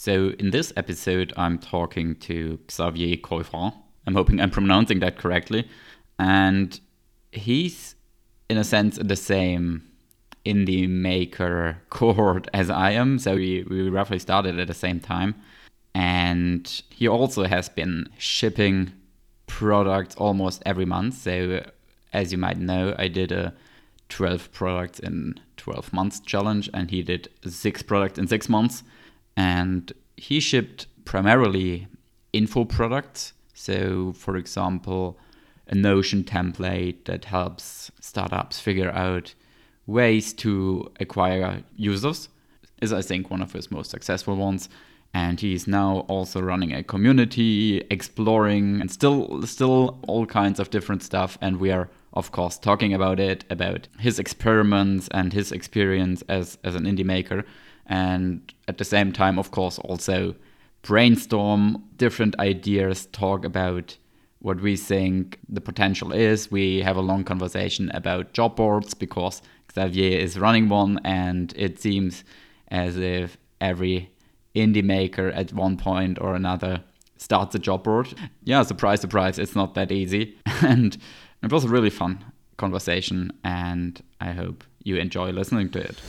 So in this episode, I'm talking to Xavier Coiffrand. I'm hoping I'm pronouncing that correctly. And he's, in a sense, in the same indie maker cohort as I am. So we roughly started at the same time. And he also has been shipping products almost every month. So as you might know, I did a 12 products in 12 months challenge, and he did 6 products in 6 months. And he shipped primarily info products. So, for example, a Notion template that helps startups figure out ways to acquire users is, I think, one of his most successful ones. And he's now also running a community, exploring, and still all kinds of different stuff. And we are, of course, talking about his experiments and his experience as an indie maker. And at the same time, of course, also brainstorm different ideas, talk about what we think the potential is. We have a long conversation about job boards because Xavier is running one, and it seems as if every indie maker at one point or another starts a job board. Yeah, surprise, surprise, it's not that easy. And it was a really fun conversation, and I hope you enjoy listening to it.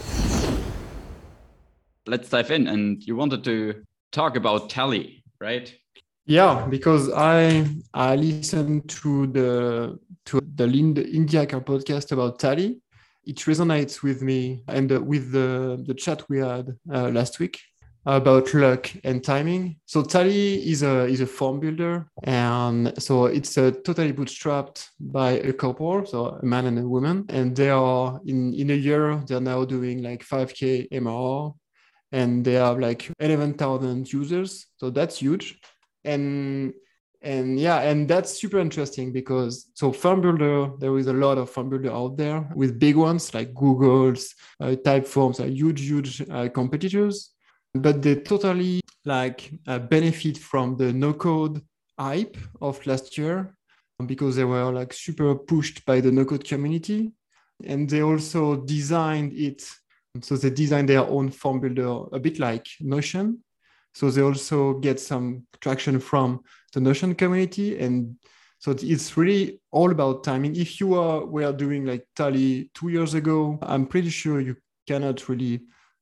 Let's dive in. And you wanted to talk about Tally, right? Yeah, because I listened to the Indie Hacker podcast about Tally. It resonates with me, and with the chat we had last week about luck and timing. So Tally is a form builder, and so it's totally bootstrapped by a couple, so a man and a woman, and they are in a year they're now doing like 5K MRR, and they have like 11,000 users, so that's huge. And that's super interesting because so farm builder, there is a lot of farm builder out there with big ones like Google's, Typeforms are huge competitors, but they totally benefit from the no code hype of last year because they were like super pushed by the no code community, and they also designed it. So they designed their own form builder a bit like Notion. So they also get some traction from the Notion community. And so it's really all about timing. If you were doing like Tally 2 years ago, I'm pretty sure you cannot really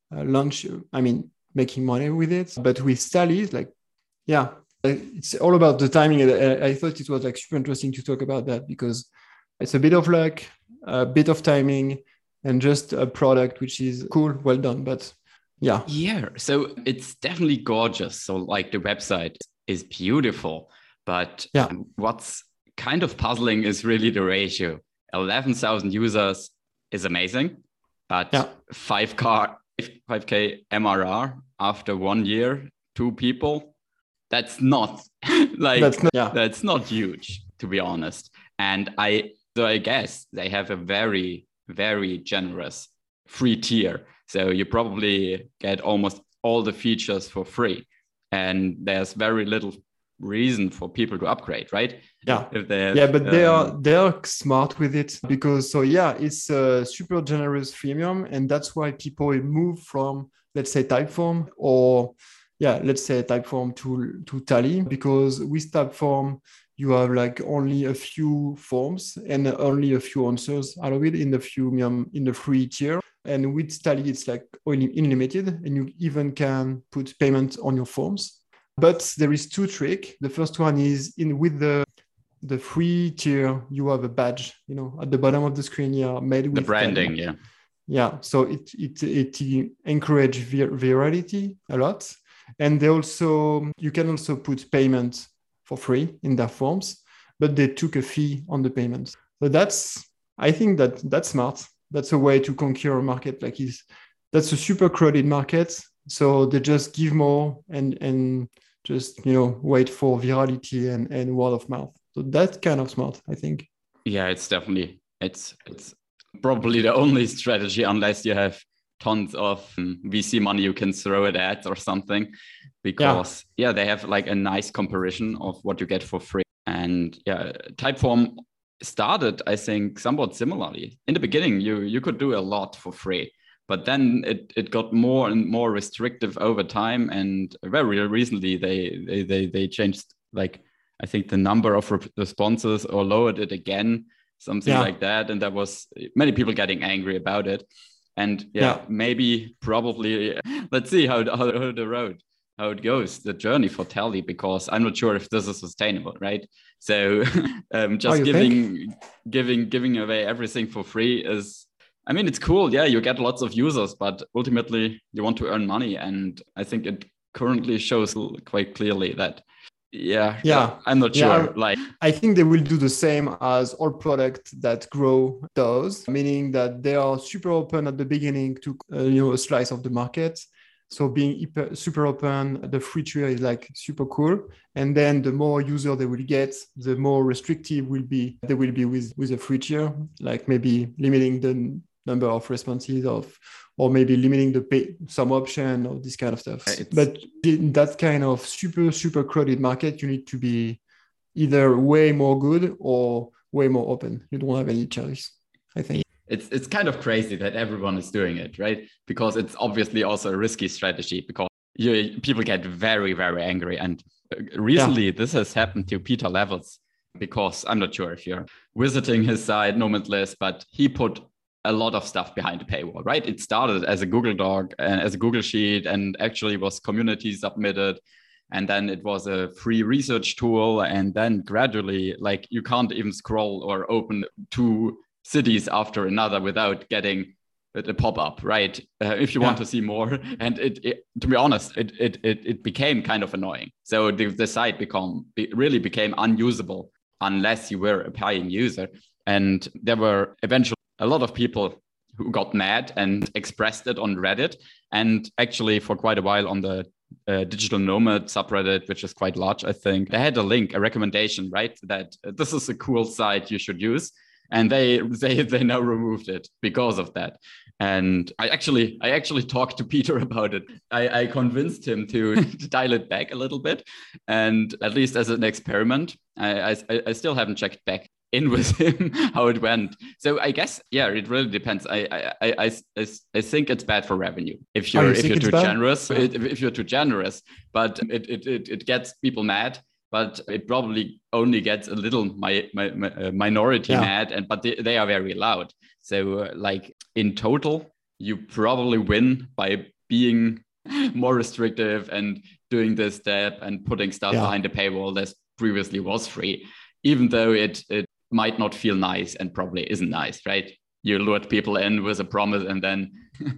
making money with it. But with Tally, it's all about the timing. And I thought it was like super interesting to talk about that because it's a bit of luck, a bit of timing, and just a product which is cool, well done. But yeah, so it's definitely gorgeous. So like the website is beautiful, but what's kind of puzzling is really the ratio. 11,000 users is amazing, but 5K MRR after 1 year, 2 people, that's not that's not huge, to be honest. And I guess they have a very, very generous free tier. So you probably get almost all the features for free. And there's very little reason for people to upgrade, right? Yeah. But they are smart with it because it's a super generous freemium, and that's why people move from, let's say, Typeform to Tally, because with Typeform you have like only a few forms and only a few answers out of it in the free tier. And with Tally, it's like unlimited, and you even can put payment on your forms. But there is 2 tricks. The first one is with the free tier, you have a badge, at the bottom of the screen, made with the branding, Tally. Yeah. So it encourage virality a lot. And you can also put payment for free in their forms, but they took a fee on the payment. So I think that's smart. That's a way to conquer a market that's a super crowded market. So they just give more and just, wait for virality and word of mouth. So that's kind of smart, I think. Yeah, it's probably the only strategy, unless you have tons of VC money you can throw at ads or something, because they have like a nice comparison of what you get for free. And Typeform started, I think, somewhat similarly. In the beginning, you could do a lot for free, But then it got more and more restrictive over time. And very recently, they changed, like, I think the number of responses or lowered it again, something like that. And there was many people getting angry about it. And maybe probably let's see how it goes, the journey for Tally, because I'm not sure if this is sustainable, right? So just giving away everything for free is, I mean, it's cool. Yeah, you get lots of users, but ultimately you want to earn money. And I think it currently shows quite clearly that, I'm not sure. I think they will do the same as all product that Grow does, meaning that they are super open at the beginning to a slice of the market. So being super open, the free tier is like super cool. And then the more user they will get, the more restrictive they will be with a free tier, like maybe limiting the number of responses or maybe limiting some option or this kind of stuff. But in that kind of super, super crowded market, you need to be either way more good or way more open. You don't have any choice, I think. It's kind of crazy that everyone is doing it, right? Because it's obviously also a risky strategy, because people get very, very angry. And recently this has happened to Peter Levels, because I'm not sure if you're visiting his site, Nomadless, but he put a lot of stuff behind the paywall, right? It started as a Google Doc and as a Google Sheet, and actually was community submitted. And then it was a free research tool. And then gradually, like, you can't even scroll or open two cities after another without getting a pop-up, right? If you want to see more. And it to be honest, it became kind of annoying. So the site really became unusable unless you were a paying user. And there were eventually a lot of people who got mad and expressed it on Reddit. And actually for quite a while on the Digital Nomad subreddit, which is quite large, I think, they had a recommendation, right? That this is a cool site you should use. And they now removed it because of that. And I actually talked to Peter about it. I convinced him to dial it back a little bit, and at least as an experiment. I still haven't checked back in with him how it went. So I guess it really depends. I think it's bad for revenue if you're too generous. If you're too generous, but it gets people mad. But it probably only gets a little minority mad, but they are very loud. So like in total, you probably win by being more restrictive and doing this step and putting stuff behind the paywall that previously was free, even though it might not feel nice and probably isn't nice, right? You lured people in with a promise and then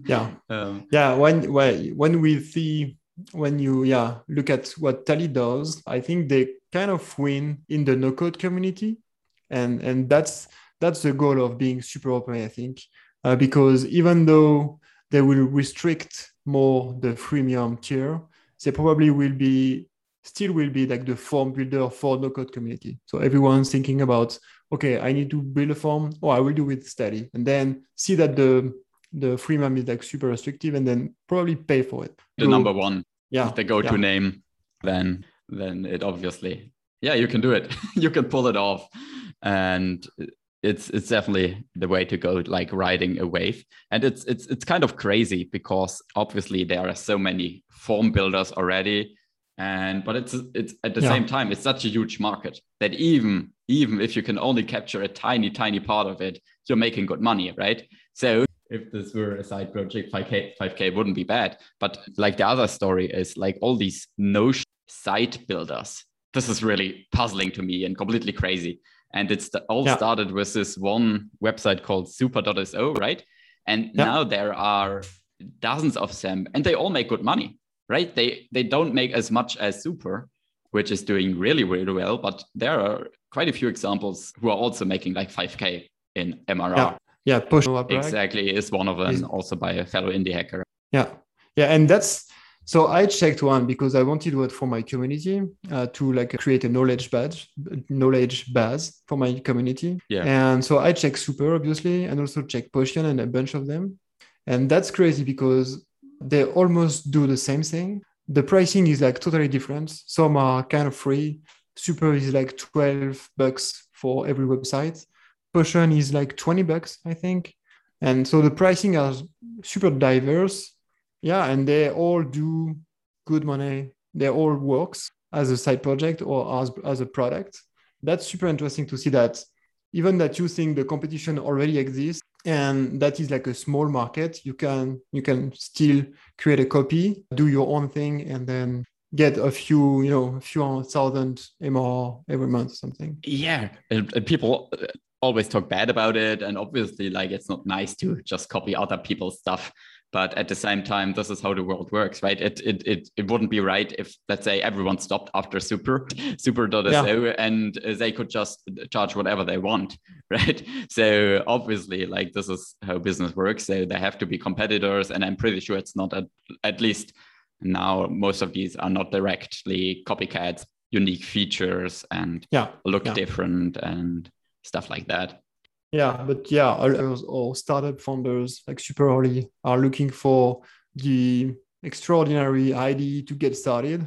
when you look at what Tally does, I think they kind of win in the no-code community, and that's the goal of being super open, I think, because even though they will restrict more the freemium tier, they probably will be like the form builder for no-code community. So everyone's thinking about, okay, I need to build a form, I will do with Tally, and then see that the freemium is like super restrictive, and then probably pay for it. The number one, the go-to name, then it obviously, you can do it. You can pull it off, and it's definitely the way to go, like riding a wave. And it's kind of crazy because obviously there are so many form builders already, but it's at the same time, it's such a huge market that even if you can only capture a tiny part of it, you're making good money, right? So if this were a side project, 5K wouldn't be bad. But like the other story is like all these Notion site builders. This is really puzzling to me and completely crazy. And it's all started with this one website called super.so, right? And now there are dozens of them, and they all make good money, right? They don't make as much as Super, which is doing really, really well. But there are quite a few examples who are also making like 5K in MRR. Yeah, Push exactly is one of them, also by a fellow indie hacker. Yeah, and that's so I checked one because I wanted one for my community to like create a knowledge base for my community. Yeah, and so I checked Super obviously, and also checked Potion and a bunch of them, and that's crazy because they almost do the same thing. The pricing is like totally different. Some are kind of free. Super is like $12 for every website. Potion is like $20, I think. And so the pricing are super diverse. Yeah, and they all do good money. They all works as a side project or as a product. That's super interesting to see that even that you think the competition already exists and that is like a small market, you can still create a copy, do your own thing, and then get a few thousand MR every month or something. Yeah, and people always talk bad about it, and obviously, like, it's not nice to just copy other people's stuff. But at the same time, this is how the world works, right? It wouldn't be right if, let's say, everyone stopped after super.so, Yeah. and they could just charge whatever they want, right? So obviously, like, this is how business works. So there have to be competitors, and I'm pretty sure it's not at least now most of these are not directly copycats, unique features and Yeah. look Yeah. different and stuff like that. Yeah, but yeah, all startup founders like super early are looking for the extraordinary idea to get started.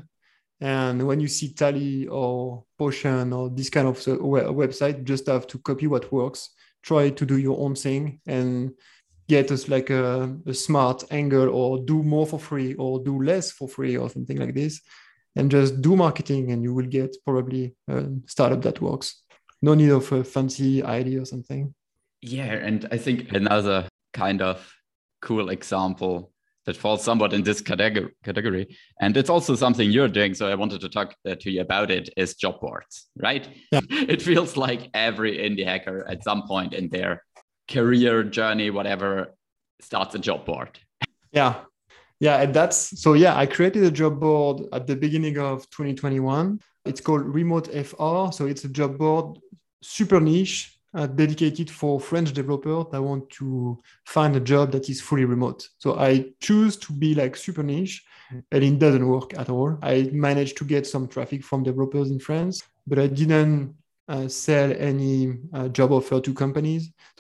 And when you see Tally or Potion or this kind of website, just have to copy what works, try to do your own thing, and get us like a smart angle, or do more for free or do less for free or something like this, and just do marketing, and you will get probably a startup that works. No need of a fancy idea or something. Yeah, and I think another kind of cool example that falls somewhat in this category, and it's also something you're doing, so I wanted to talk to you about it, is job boards, right? Yeah. It feels like every indie hacker at some point in their career journey, whatever, starts a job board. Yeah. Yeah. And that's so, yeah, I created a job board at the beginning of 2021. It's called Remote FR. So it's a job board, super niche, dedicated for French developers that want to find a job that is fully remote. So I choose to be like super niche, and it doesn't work at all. I managed to get some traffic from developers in France, but I didn't sell any job offer to companies. So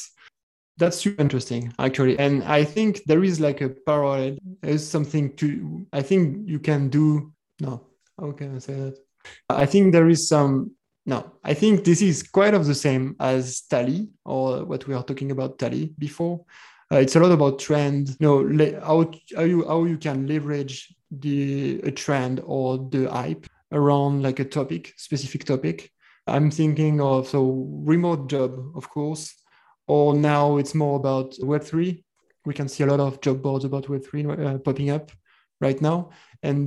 that's super interesting, actually. And I think there is like a parallel. There's something to, I think you can do. No, how can I say that? I think there is some, no, I think this is quite of the same as Tally, or what we are talking about Tally before. It's a lot about trend, how you can leverage a trend or the hype around like a topic, specific topic. I'm thinking of so remote job, of course, or now it's more about Web3. We can see a lot of job boards about Web3 popping up right now. And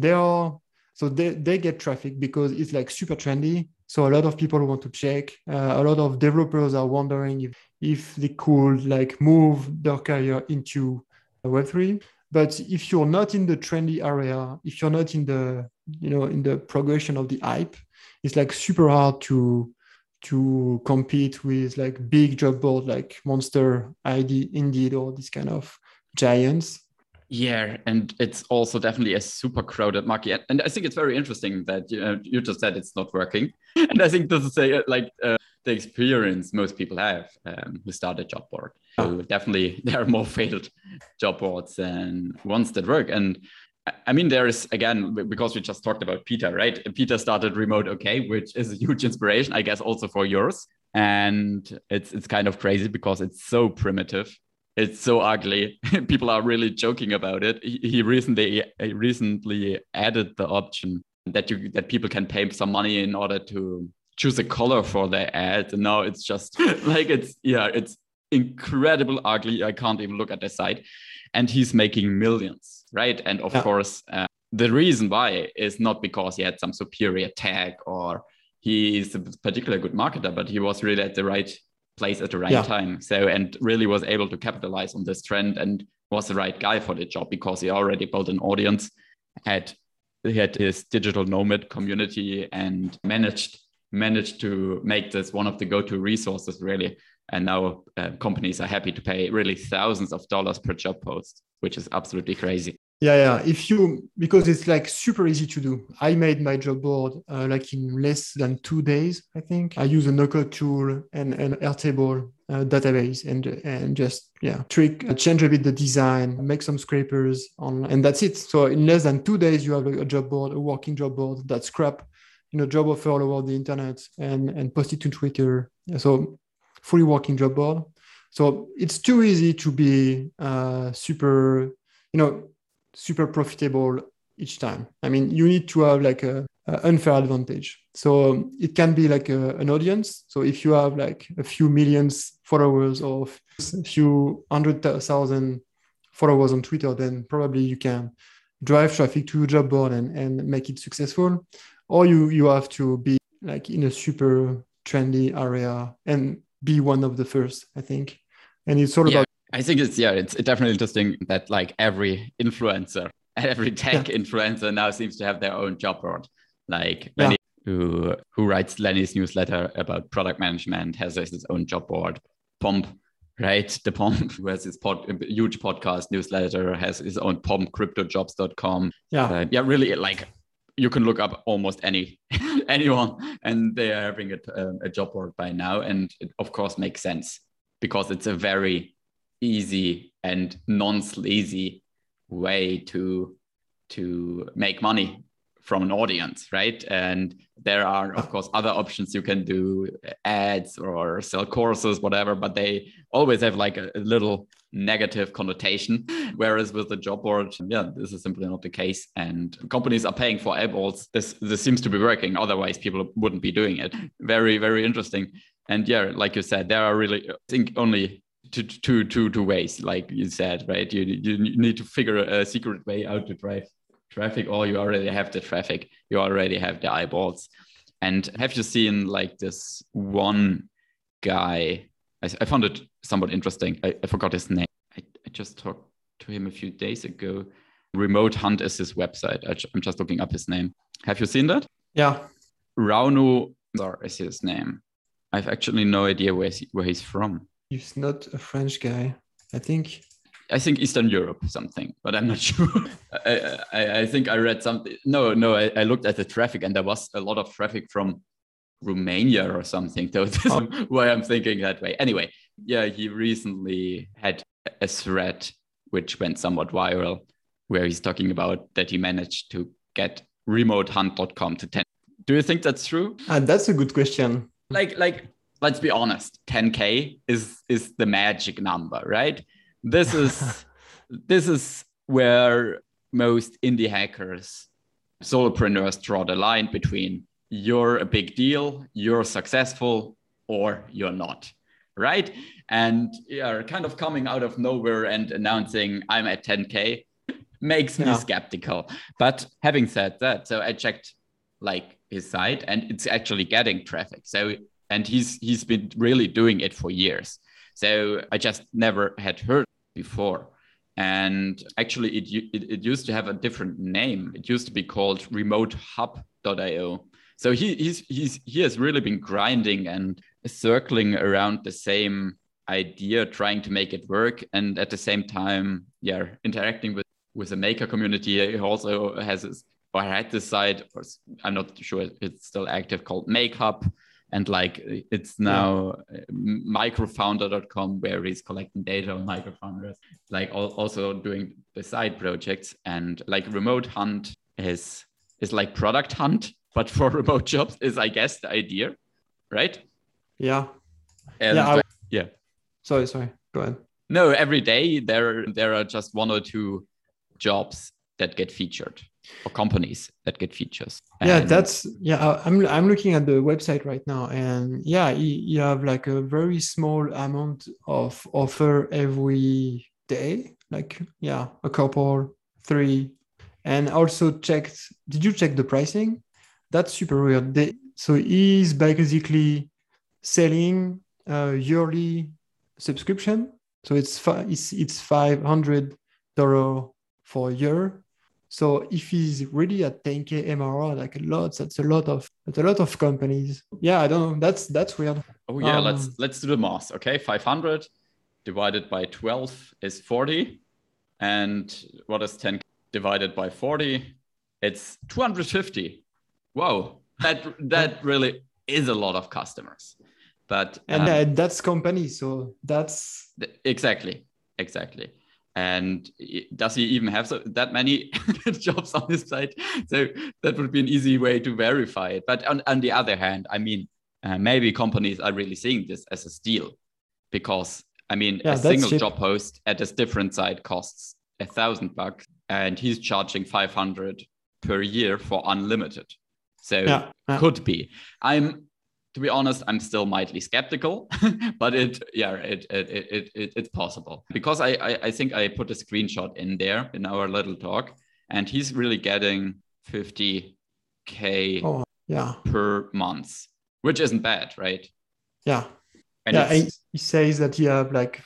they get traffic because it's like super trendy. So a lot of people want to check. A lot of developers are wondering if they could like move their career into Web3. But if you're not in the trendy area, if you're not in the progression of the hype, it's like super hard to compete with like big job board like Monster, ID, Indeed, or this kind of giants. Yeah, and it's also definitely a super crowded market. And I think it's very interesting that you just said it's not working. And I think this is the experience most people have who start a job board. So definitely there are more failed job boards than ones that work. And I mean, there is, again, because we just talked about Peter, right? Peter started Remote OK, which is a huge inspiration, I guess, also for yours. And it's kind of crazy because it's so primitive. It's so ugly. People are really joking about it. He recently added the option that people can pay some money in order to choose a color for their ads. And now it's just like it's incredible ugly. I can't even look at the site. And he's making millions, right? And of course, the reason why is not because he had some superior tag or he's a particularly good marketer, but he was really at the right place at the right time. So, and really was able to capitalize on this trend and was the right guy for the job because he already built an audience, he had his digital nomad community and managed to make this one of the go-to resources, really. And now companies are happy to pay really thousands of dollars per job post, which is absolutely crazy. Yeah. Because it's like super easy to do. I made my job board like in less than 2 days, I think. I use a no-code tool and an Airtable database and just change a bit the design, make some scrapers and that's it. So in less than 2 days, you have a job board, a working job board that scrap, job offer all over the internet and post it to Twitter. So fully working job board. So it's too easy to be super profitable each time. I mean, you need to have like a unfair advantage. So it can be like an audience. So if you have like a few millions followers or a few 100,000 followers on Twitter, then probably you can drive traffic to your job board and make it successful. Or you have to be like in a super trendy area and be one of the first, I think. And it's all about. I think it's definitely interesting that like every influencer, every tech influencer now seems to have their own job board. Like Lenny, who writes Lenny's newsletter about product management, has his own job board. Pomp, right? The Pomp, who has his huge podcast newsletter, has his own Pomp, cryptojobs.com. Really, like you can look up almost anyone, and they are having a job board by now. And it, of course, makes sense because it's a very easy and non-sleazy way to make money from an audience, right? And there are, of course, other options. You can do ads or sell courses, whatever, but they always have like a little negative connotation. Whereas with the job board, this is simply not the case. And companies are paying for eyeballs. This seems to be working. Otherwise, people wouldn't be doing it. Very, very interesting. And like you said, there are really, I think, only two ways, like you said, right? You need to figure a secret way out to drive traffic, or you already have the traffic, you already have the eyeballs. And have you seen like this one guy? I found it somewhat interesting. I forgot his name. I just talked to him a few days ago. Remote Hunt is his website. I'm just looking up his name. Have you seen that? Yeah. Rauno is his name. I've actually no idea where he's from. He's not a French guy, I think Eastern Europe something, but I'm not sure. I think I read something. No, I looked at the traffic and there was a lot of traffic from Romania or something. So that's why I'm thinking that way. Anyway, he recently had a thread which went somewhat viral where he's talking about that he managed to get remotehunt.com to 10. Do you think that's true? That's a good question. Like, let's be honest, 10K is the magic number, right? This is where most indie hackers, solopreneurs draw the line between you're a big deal, you're successful, or you're not, right? And kind of coming out of nowhere and announcing I'm at 10K makes me skeptical. But having said that, so I checked like his site and it's actually getting traffic. So, and he's been really doing it for years. So I just never had heard before. And actually it used to have a different name. It used to be called remotehub.io. So he has really been grinding and circling around the same idea, trying to make it work. And at the same time, interacting with the maker community. He also had this site, or I'm not sure it's still active, called MakeHub. And like it's now microfounder.com, where he's collecting data on microfounders, like also doing the side projects. And like Remote Hunt is like Product Hunt, but for remote jobs is, I guess, the idea, right? Yeah. And Sorry. Go ahead. No, every day there are just one or two jobs that get featured, or companies that get features. I'm looking at the website right now, and you have like a very small amount of offer every day, like a couple, 3. And also did you check the pricing? That's super weird. So he's basically selling a yearly subscription. So it's $500 for a year. So if he's really at 10K MRR, that's a lot of companies. Yeah, I don't know. That's weird. Oh yeah, let's do the math. Okay, 500 divided by 12 is 40, and what is 10 divided by 40? It's 250. Whoa, that really is a lot of customers. But that's company, so that's exactly. And does he even have that many jobs on his site? So that would be an easy way to verify it. But on the other hand, I mean, maybe companies are really seeing this as a steal, because I mean, Yeah, a that's single cheap. job post at a different site costs $1,000, and he's charging 500 per year for unlimited. So Yeah, yeah. could be. To be honest, I'm still mildly skeptical, but it's possible, because I think I put a screenshot in there in our little talk, and he's really getting 50K Oh, yeah, per month, which isn't bad, right? yeah, And yeah. it's He says that he have like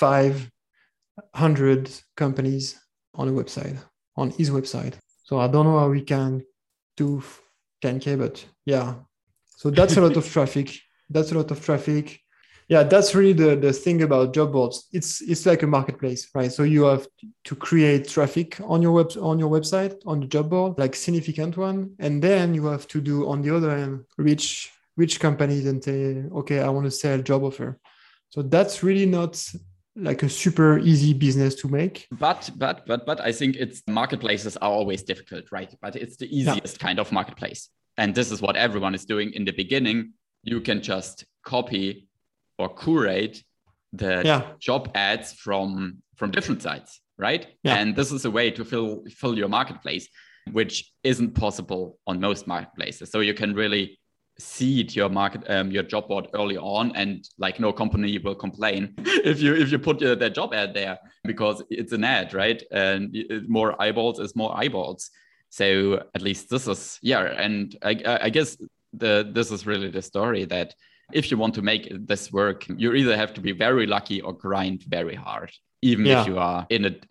500 companies on a website, on his website. So I don't know how we can do 10K, but yeah. So that's a lot of traffic. That's a lot of traffic. Yeah, that's really the thing about job boards. It's like a marketplace, right? So you have to create traffic on your website, on the job board, like significant one, and then you have to do on the other end reach companies and say, okay, I want to sell job offer. So that's really not like a super easy business to make. but I think it's marketplaces are always difficult, right? But it's the easiest kind of marketplace. And this is what everyone is doing in the beginning. You can just copy or curate the job ads from different sites, right? Yeah. And this is a way to fill your marketplace, which isn't possible on most marketplaces. So you can really seed your your job board early on, and like no company will complain if you put their job ad there, because it's an ad, right? And more eyeballs is more eyeballs. So at least this is, and I guess this is really the story, that if you want to make this work, you either have to be very lucky or grind very hard. Even if you are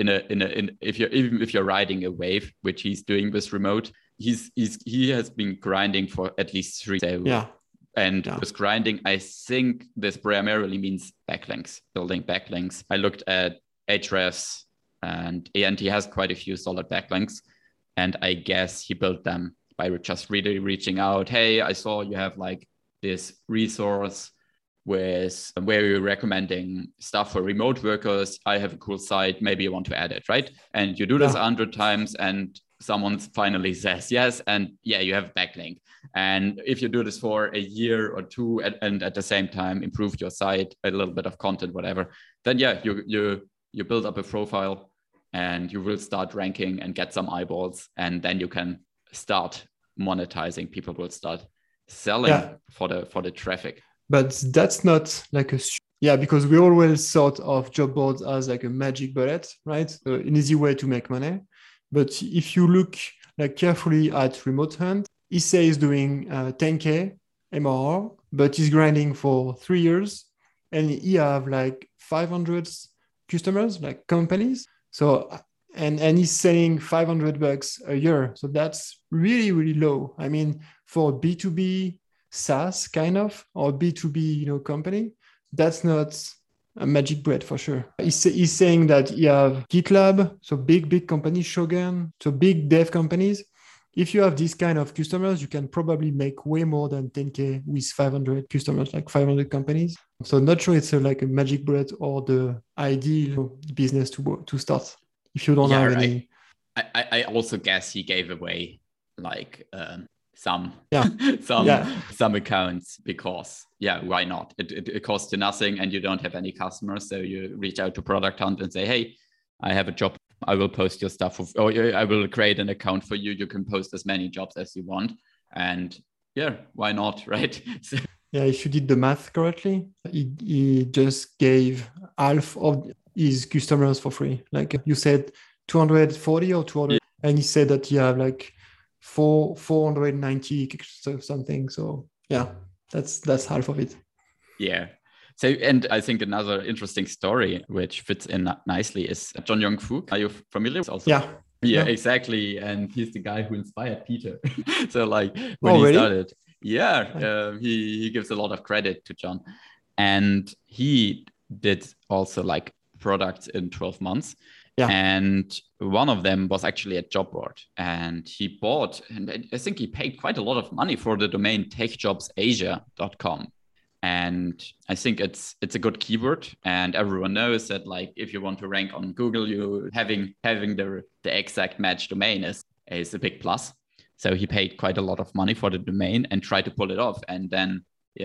if you're riding a wave, which he's doing with remote, he has been grinding for at least 3. So, and with grinding, I think this primarily means backlinks, building backlinks. I looked at Ahrefs, and he has quite a few solid backlinks. And I guess he built them by just really reaching out. Hey, I saw you have like this resource where you're recommending stuff for remote workers. I have a cool site. Maybe you want to add it, right? And you do this 100 times, and someone finally says yes, and you have a backlink. And if you do this for a year or two, and at the same time improve your site, a little bit of content, whatever, then you build up a profile, and you will start ranking and get some eyeballs, and then you can start monetizing. People will start selling for the traffic. But that's not like because we always thought of job boards as like a magic bullet, right? An easy way to make money. But if you look like carefully at Remote Hunt, he says doing 10K MRR, but he's grinding for 3 years, and he have like 500 customers, like companies. So and he's selling $500 a year. So that's really, really low. I mean, for B2B SaaS kind of, or B2B company, that's not a magic bread for sure. He's saying that you have GitLab, so big companies, Shogun, so big dev companies. If you have these kind of customers, you can probably make way more than 10K with 500 customers, like 500 companies. So not sure it's like a magic bullet or the ideal business to start if you don't have any. I also guess he gave away like some accounts, because why not? It costs you nothing, and you don't have any customers. So you reach out to Product Hunt and say, hey, I have a job. I will post your stuff, or I will create an account for you. You can post as many jobs as you want, and why not, right? So, if you did the math correctly, he just gave half of his customers for free. Like you said, 240 or 200, and he said that you have like 490 something. So that's half of it. Yeah. So, and I think another interesting story which fits in nicely is John Young Fu. Are you familiar with also? Yeah, exactly. And he's the guy who inspired Peter. So like when he started, he gives a lot of credit to John. And he did also like products in 12 months. Yeah. And one of them was actually a job board. And he bought, and I think he paid quite a lot of money for the domain techjobsasia.com. And I think it's a good keyword, and everyone knows that like if you want to rank on Google, you having the exact match domain is a big plus. So he paid quite a lot of money for the domain and tried to pull it off, and then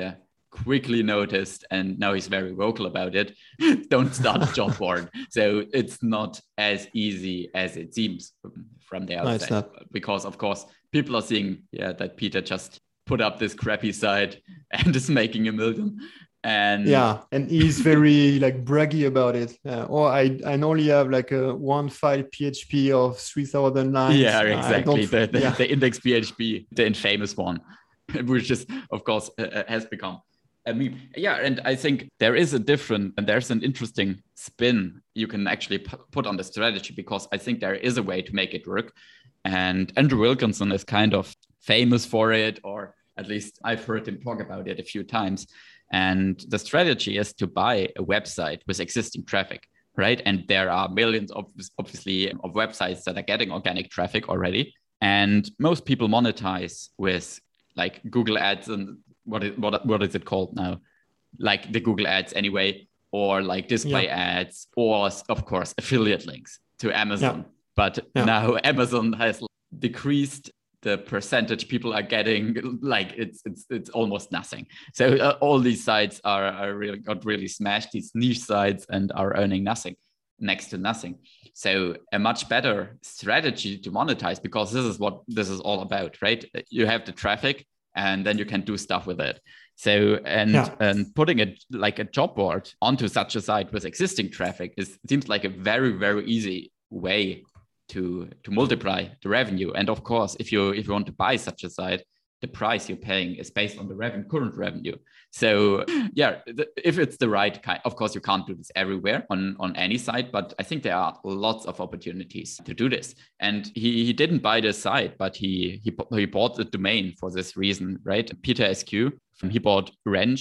quickly noticed, and now he's very vocal about it. Don't start a job board. So it's not as easy as it seems from the outside. No, it's not. Because of course people are seeing that Peter just put up this crappy site and is making $1 million. And he's very like braggy about it. I only have like a one file PHP of 3,000 lines. Yeah, exactly. The index PHP, the infamous one, which is of course has become a meme. And I think there's an interesting spin you can actually put on the strategy, because I think there is a way to make it work. And Andrew Wilkinson is kind of famous for it, or at least I've heard him talk about it a few times. And the strategy is to buy a website with existing traffic, right? And there are millions, obviously, of websites that are getting organic traffic already. And most people monetize with like Google Ads and what is it called now? Like the Google Ads anyway, or like display ads, or of course affiliate links to Amazon. But now Amazon has decreased the percentage people are getting, like it's almost nothing. So all these sites are really smashed, these niche sites, and are earning nothing, next to nothing. So a much better strategy to monetize, because this is what this is all about, right? You have the traffic and then you can do stuff with it. So and putting a job board onto such a site with existing traffic seems like a very, very easy way to multiply the revenue. And of course, if you want to buy such a site, the price you're paying is based on the current revenue. So if it's the right kind, of course you can't do this everywhere on any site, but I think there are lots of opportunities to do this. And he didn't buy the site, but he bought the domain for this reason, right? Peter SQ, he bought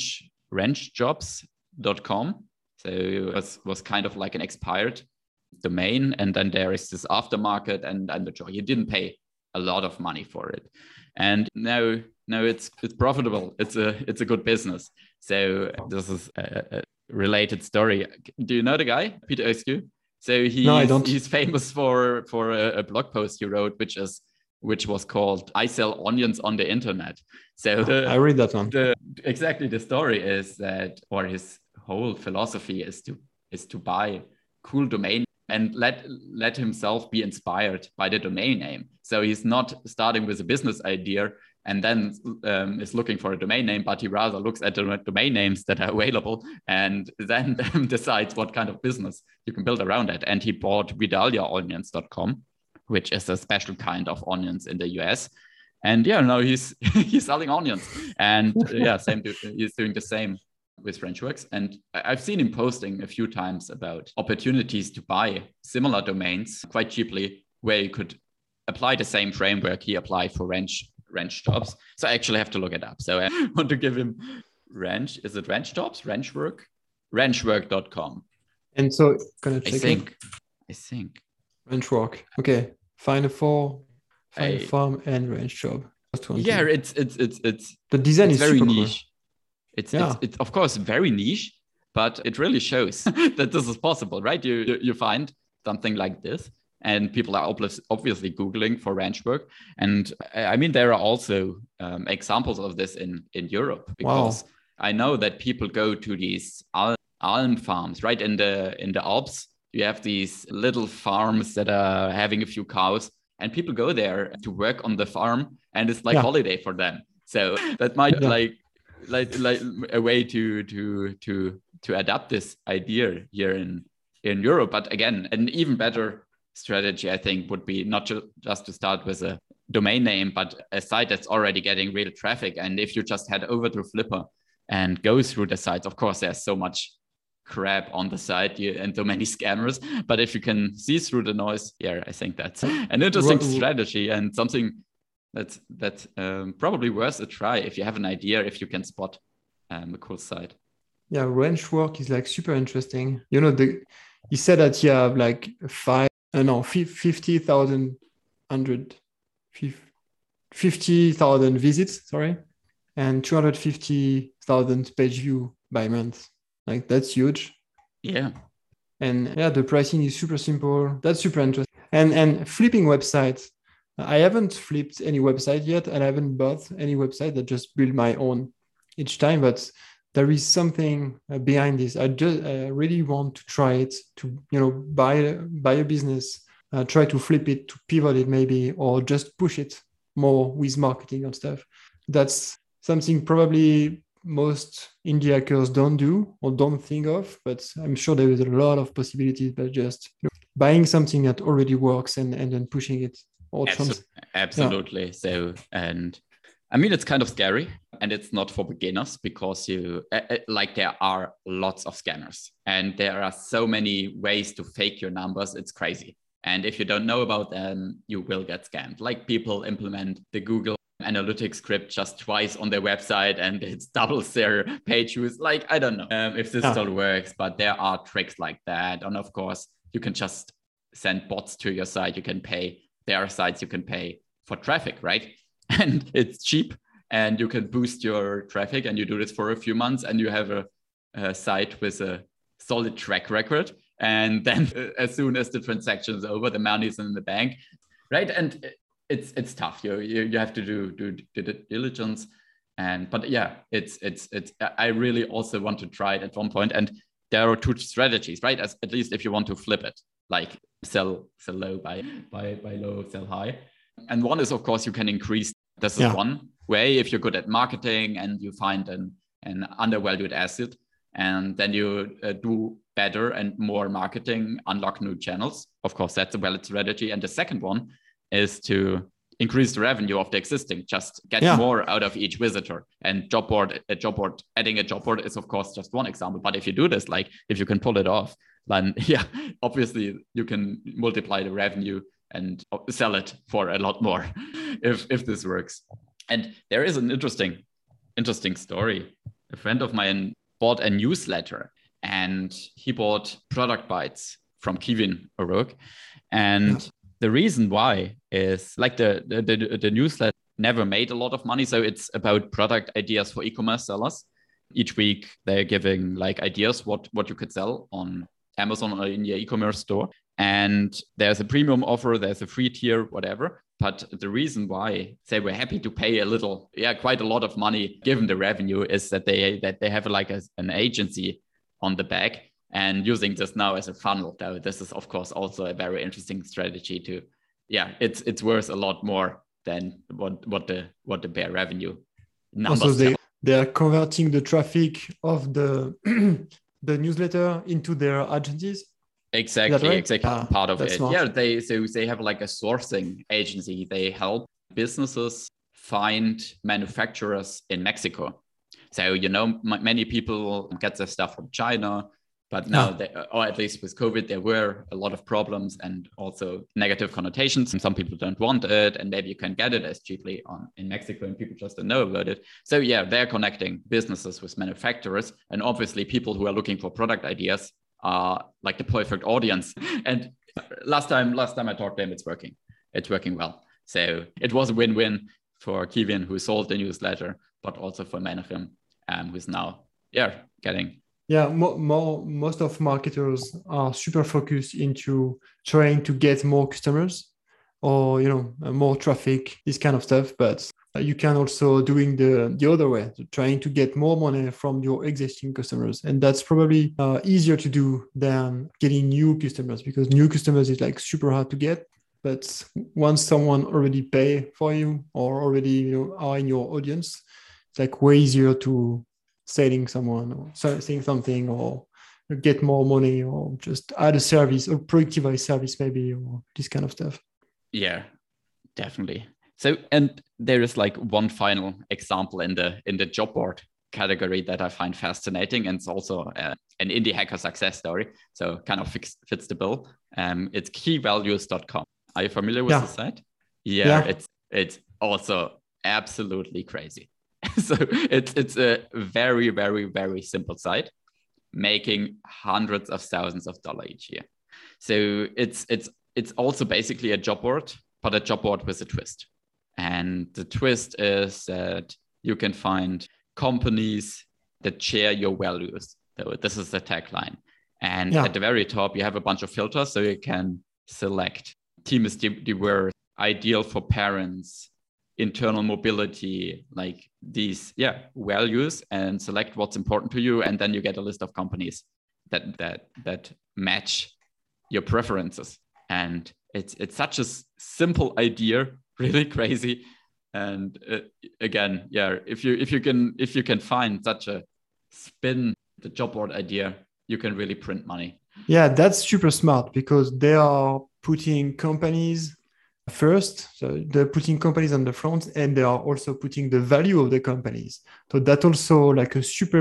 wrenchjobs.com. So it was kind of like an expired domain, and then there is this aftermarket and the joy. You didn't pay a lot of money for it, and now it's profitable. It's a good business. So this is a related story. Do you know the guy, Peter SQ? So he's famous for a blog post he wrote, which was called "I Sell Onions on the Internet." So I read that one. Exactly, the story is that, or his whole philosophy is to buy cool domain and let himself be inspired by the domain name. So he's not starting with a business idea and then is looking for a domain name, but he rather looks at the domain names that are available and then decides what kind of business you can build around it. And he bought VidaliaOnions.com, which is a special kind of onions in the US. And now he's selling onions. And he's doing the same with WrenchWorks. And I've seen him posting a few times about opportunities to buy similar domains quite cheaply, where you could apply the same framework he applied for wrench jobs. So I actually have to look it up. So I want to give him wrench. Is it wrench jobs? Wrenchwork? Wrenchwork.com. And so gonna check I think. Wrenchwork. Okay. Find a farm and wrench job. Yeah, it's the design is very super niche. Cool. It's of course very niche, but it really shows that this is possible, right? You find something like this, and people are obviously Googling for wrench work. And I mean, there are also examples of this in Europe, because I know that people go to these alm farms, right? In the Alps, you have these little farms that are having a few cows, and people go there to work on the farm, and it's like holiday for them. So that might like a way to adapt this idea here in Europe. But again, an even better strategy, I think, would be not just to start with a domain name, but a site that's already getting real traffic. And if you just head over to Flipper and go through the sites, of course, there's so much crap on the site and so many scammers. But if you can see through the noise, I think that's an interesting strategy and something that's probably worth a try if you have an idea, if you can spot a cool site. Yeah, Wrenchwork is like super interesting. You know, he said that you have like 50,000 visits, and 250,000 page view by month. Like that's huge. Yeah. And the pricing is super simple. That's super interesting. And flipping websites. I haven't flipped any website yet, and I haven't bought any website. That just build my own each time. But there is something behind this. I really want to try it, to buy a business, try to flip it, to pivot it maybe, or just push it more with marketing and stuff. That's something probably most indie hackers don't do or don't think of, but I'm sure there is a lot of possibilities by just buying something that already works and then pushing it. Absolutely. Yeah. So, and I mean, it's kind of scary, and it's not for beginners, because there are lots of scammers and there are so many ways to fake your numbers. It's crazy. And if you don't know about them, you will get scammed. Like, people implement the Google Analytics script just twice on their website and it doubles their page views. Like, I don't know if this still works, but there are tricks like that. And of course, you can just send bots to your site. You can pay. There are sites you can pay for traffic, right? And it's cheap, and you can boost your traffic, and you do this for a few months, and you have a site with a solid track record. And then as soon as the transaction is over, the money is in the bank, right? And it's tough. You have to do diligence, but yeah, it's I really also want to try it at one point. And there are two strategies, right? At least if you want to flip it, like sell low, buy low, sell high. And one is, of course, you can increase. This is one way, if you're good at marketing and you find an undervalued asset, and then you do better and more marketing, unlock new channels. Of course, that's a valid strategy. And the second one is to increase the revenue of the existing, just get more out of each visitor. And adding a job board is, of course, just one example. But if you do this, like if you can pull it off, then obviously you can multiply the revenue and sell it for a lot more if this works. And there is an interesting story. A friend of mine bought a newsletter, and he bought product bites from Kevin O'Rourke. And the reason why is, like, the newsletter never made a lot of money. So it's about product ideas for e-commerce sellers. Each week they're giving like ideas what you could sell on Amazon or in your e-commerce store. And there's a premium offer, there's a free tier, whatever. But the reason why they were happy to pay quite a lot of money given the revenue, is that they have like an agency on the back, and using this now as a funnel. Though this is, of course, also a very interesting strategy to, it's worth a lot more than what the bare revenue numbers. Also, they are converting the traffic of the the newsletter into their agencies. Exactly, right? Exactly. Part of it. Smart. Yeah, they have like a sourcing agency. They help businesses find manufacturers in Mexico. So, many people get their stuff from China, but now, or at least with COVID, there were a lot of problems and also negative connotations. And some people don't want it, and maybe you can get it as cheaply in Mexico, and people just don't know about it. So they're connecting businesses with manufacturers, and obviously people who are looking for product ideas are like the perfect audience. And last time I talked to him, it's working well. So it was a win-win for Kevin, who sold the newsletter, but also for Menachem, who's now getting. Most of marketers are super focused into trying to get more customers, or more traffic, this kind of stuff. But you can also doing the other way, trying to get more money from your existing customers. And that's probably easier to do than getting new customers, because new customers is like super hard to get. But once someone already pay for you, or already are in your audience, it's like way easier to selling someone or saying something, or get more money, or just add a service or productivize service maybe, or this kind of stuff. Yeah, definitely. So, and there is like one final example in the job board category that I find fascinating, and it's also an indie hacker success story. So kind of fits the bill. It's keyvalues.com. Are you familiar with the site? Yeah. It's also absolutely crazy. So it's a very, very, very simple site, making hundreds of thousands of dollars each year. So it's also basically a job board, but a job board with a twist. And the twist is that you can find companies that share your values. So this is the tagline. And at the very top, you have a bunch of filters. So you can select team is diverse, ideal for parents, internal mobility, like these values, and select what's important to you, and then you get a list of companies that match your preferences. And it's such a simple idea, really crazy. And again, if you can find such a spin the job board idea, you can really print money. Yeah, that's super smart because they are putting companies first. So they're putting companies on the front, and they are also putting the value of the companies. So that's also like a super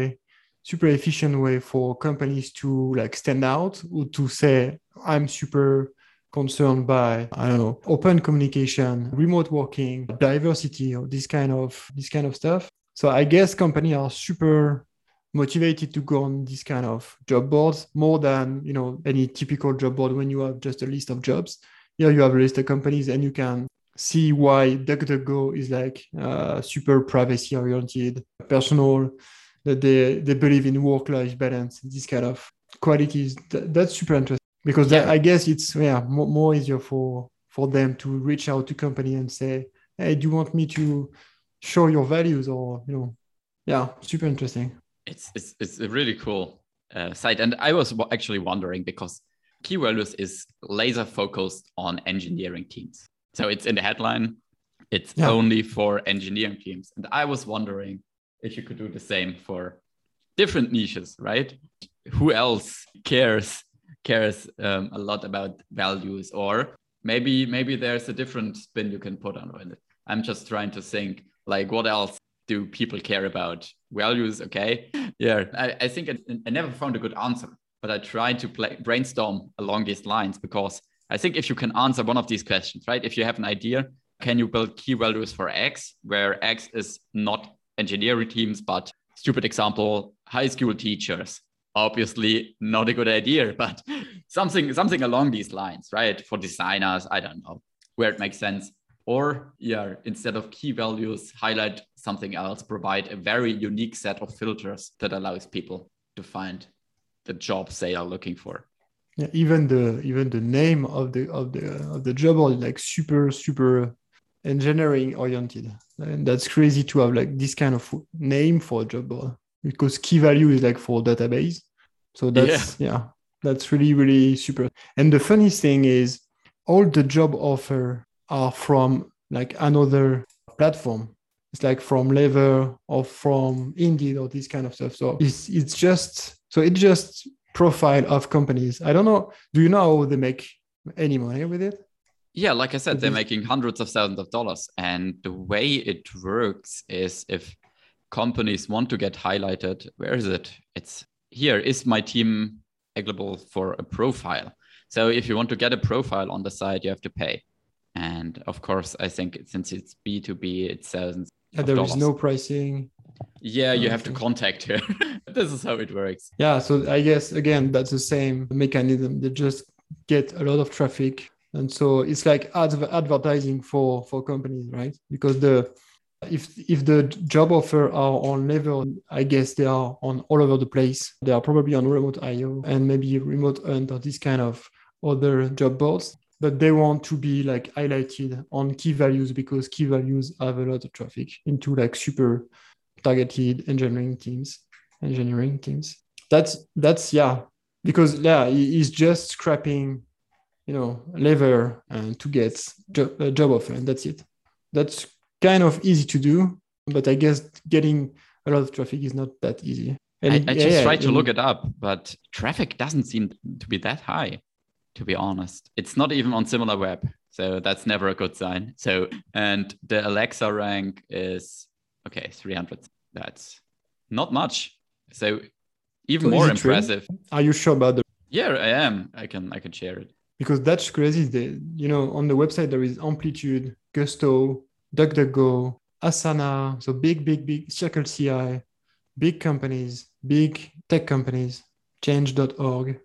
efficient way for companies to like stand out, or to say, I'm super concerned by, I don't know, open communication, remote working, diversity, or this kind of stuff. So I guess companies are super motivated to go on this kind of job boards more than, you know, any typical job board when you have just a list of jobs. Here you have a list of companies, and you can see why DuckDuckGo is like super privacy oriented, personal, that they believe in work-life balance, these kind of qualities. That's super interesting because I guess it's more easier for them to reach out to company and say, hey, do you want me to show your values, or, you know, super interesting. It's a really cool site. And I was actually wondering, because Key Values is laser focused on engineering teams. So it's in the headline, it's only for engineering teams. And I was wondering if you could do the same for different niches, right? Who else cares a lot about values? Or maybe there's a different spin you can put on it. I'm just trying to think, like, what else do people care about? Values, okay. I think I never found a good answer, but I tried to brainstorm along these lines, because I think if you can answer one of these questions, right? If you have an idea, can you build key values for X, where X is not engineering teams, but, stupid example, high school teachers? Obviously not a good idea, but something along these lines, right? For designers, I don't know, where it makes sense. Or instead of key values, highlight something else, provide a very unique set of filters that allows people to find the jobs they are looking for. Yeah, even the name of the job board is like super engineering oriented, and that's crazy to have like this kind of name for a job board, because key value is like for database. So that's really super. And the funniest thing is, all the job offer are from like another platform. It's like from Lever or from Indeed or this kind of stuff. So it's just profile of companies. I don't know. Do you know how they make any money with it? Yeah, like I said, they're making hundreds of thousands of dollars. And the way it works is, if companies want to get highlighted, where is it? It's here. Is my team eligible for a profile? So if you want to get a profile on the site, you have to pay. And of course, I think since it's B2B, it's thousands of there dollars. Is no pricing. Yeah, you have to contact her. This is how it works. Yeah, so I guess, again, that's the same mechanism. They just get a lot of traffic. And so it's like advertising for companies, right? Because if the job offer are on Lever, I guess they are on all over the place. They are probably on Remote.io and maybe Remote Hunt or this kind of other job boards. But they want to be like highlighted on key values, because key values have a lot of traffic into like super targeted engineering teams. That's because he's just scrapping, Lever to get a job offer, and that's it. That's kind of easy to do, but I guess getting a lot of traffic is not that easy. And I just tried to look it up, but traffic doesn't seem to be that high, to be honest. It's not even on SimilarWeb, so that's never a good sign. So, and the Alexa rank is 300. That's not much. So even more impressive. True? Are you sure about the? Yeah, I am. I can share it. Because that's crazy. On the website there is Amplitude, Gusto, DuckDuckGo, Asana, so big Circle CI, big companies, big tech companies, Change.org,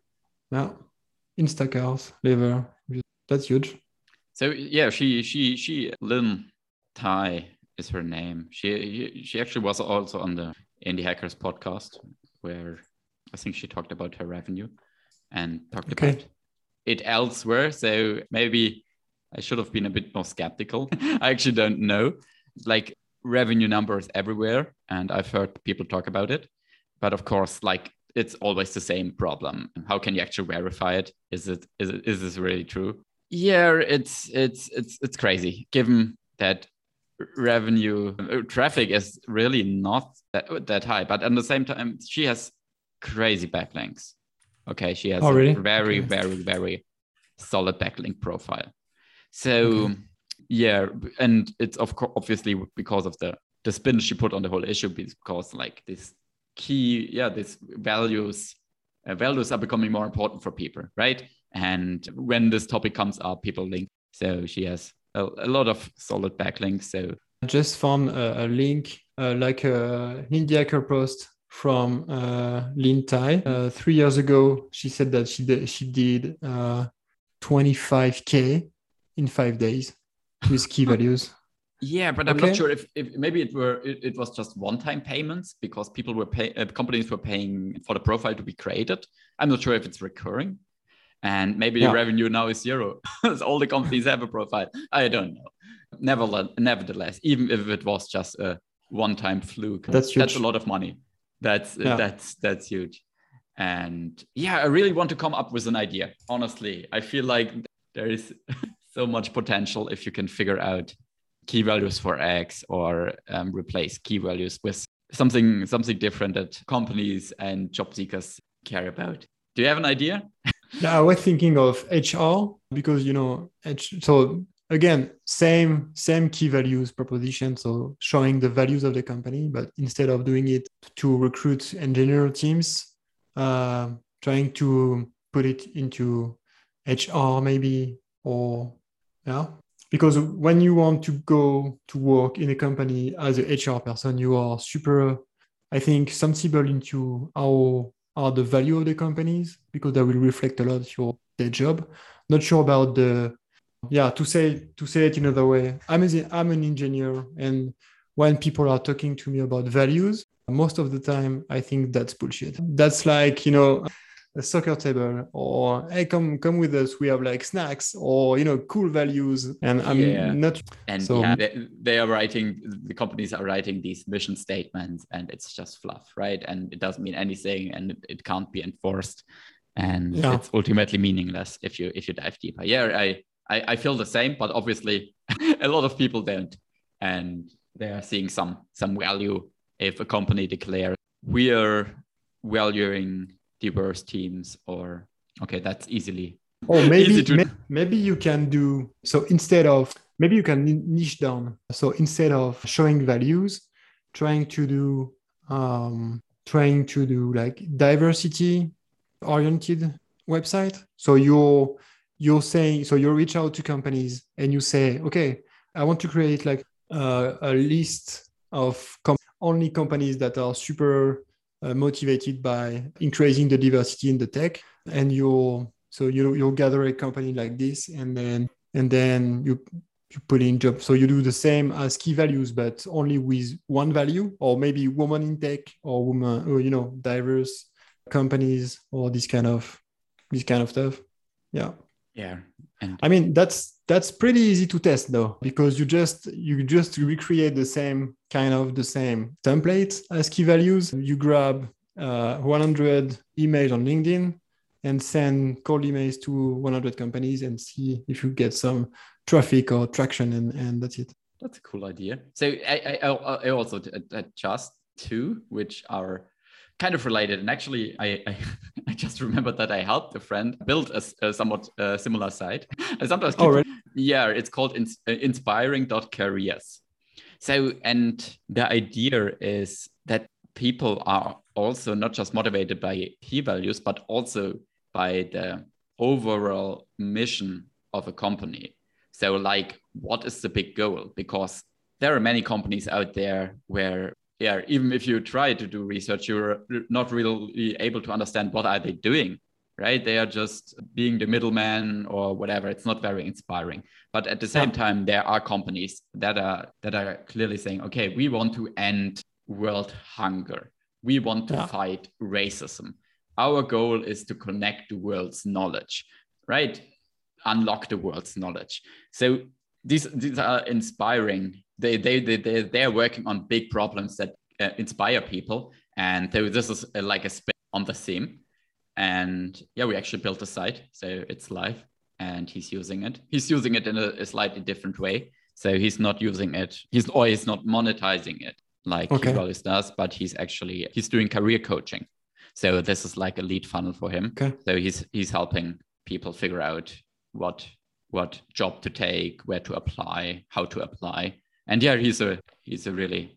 Instacart, Lever. That's huge. So yeah, she Lynn Tai is her name. She actually was also on the Indie Hackers podcast, where I think she talked about her revenue and talked about it elsewhere. So maybe I should have been a bit more skeptical. I actually don't know. Like revenue numbers everywhere, and I've heard people talk about it. But of course, like it's always the same problem. How can you actually verify it? Is this really true? Yeah, it's crazy given that revenue traffic is really not that high, but at the same time she has crazy backlinks. Okay, she has Oh, a really? very Okay. very solid backlink profile. So yeah, and it's obviously because of the spin she put on the whole issue, because like this these values are becoming more important for people, right? And when this topic comes up, people link. So she has a lot of solid backlinks. So I just found a link, like a indie hacker post from Lin Tai. 3 years ago, she said that she did 25K in 5 days with key values. yeah, but I'm not sure if maybe it was just one-time payments because people were companies were paying for the profile to be created. I'm not sure if it's recurring, and maybe the revenue now is zero. All the companies have a profile. I don't know. Nevertheless, even if it was just a one-time fluke, that's a lot of money. That's huge. And yeah, I really want to come up with an idea. Honestly, I feel like there is so much potential if you can figure out key values for X or replace key values with something different that companies and job seekers care about. Do you have an idea? Yeah, I was thinking of HR because so again, same key values proposition, so showing the values of the company, but instead of doing it to recruit engineer teams, trying to put it into HR maybe, or because when you want to go to work in a company as a HR person, you are super, I think, sensible into how are the value of the companies, because that will reflect a lot your their job. Not sure about to say it another way. I'm an engineer, and when people are talking to me about values, most of the time I think that's bullshit. That's like a soccer table, or hey, come with us, we have like snacks, or cool values, and I'm not. And so they are writing, the companies are writing these mission statements, and it's just fluff, right? And it doesn't mean anything, and it can't be enforced, and it's ultimately meaningless if you dive deeper. I feel the same, but obviously a lot of people don't, and they are seeing some value if a company declares we are valuing diverse teams, or that's easily maybe you can do so. Instead of, maybe you can niche down, so instead of showing values, trying to do like diversity oriented website. So you're saying, so you reach out to companies and you say, okay, I want to create like a list of only companies that are super motivated by increasing the diversity in the tech, and you'll gather a company like this, and then you put in job. So you do the same as key values, but only with one value, or maybe woman in tech, or woman, or diverse companies, or this kind of stuff. And I mean, that's pretty easy to test though, because you just recreate the same template as key values. You grab 100 emails on LinkedIn and send cold emails to 100 companies and see if you get some traffic or traction, and that's it. That's a cool idea. So I also just two which are kind of related, and actually I just remembered that I helped a friend build a somewhat similar site. I sometimes it's called inspiring.careers. So, and the idea is that people are also not just motivated by key values, but also by the overall mission of a company. So like, what is the big goal? Because there are many companies out there where even if you try to do research, you're not really able to understand what are they doing, right? They are just being the middleman or whatever. It's not very inspiring. But at the same time, there are companies that are clearly saying, okay, we want to end world hunger. We want to fight racism. Our goal is to connect the world's knowledge, right? unlock the world's knowledge. So these are inspiring. They're working on big problems that inspire people. And so this is like a spin on the theme. And yeah, we actually built a site, so it's live, and he's using it. He's using it in a slightly different way. So he's not using it. He's not monetizing it like he always does, but he's doing career coaching. So this is like a lead funnel for him. Okay. So he's helping people figure out what job to take, where to apply, how to apply. And yeah, he's a really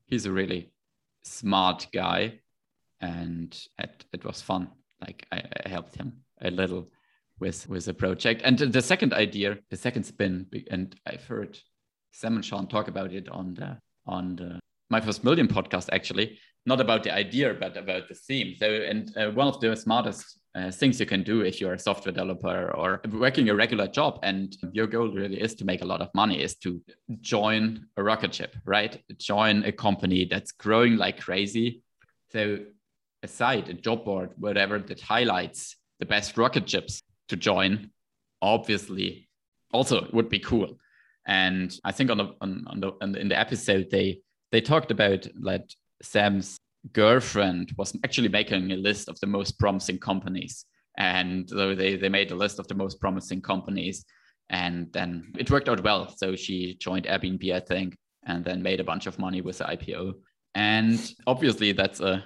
smart guy, and it was fun. Like I helped him a little with the project. And the second idea, the second spin, and I've heard Sam and Sean talk about it on the My First Million podcast, actually, not about the idea, but about the theme. So, and one of the smartest things you can do if you're a software developer or working a regular job and your goal really is to make a lot of money, is to join a rocket ship, right? Join a company that's growing like crazy. So a site, a job board, whatever, that highlights the best rocket ships to join, obviously also would be cool. And I think in the episode, they talked about that Sam's girlfriend was actually making a list of the most promising companies. And so they made a list of the most promising companies, and then it worked out well. So she joined Airbnb, I think, and then made a bunch of money with the IPO. And obviously that's a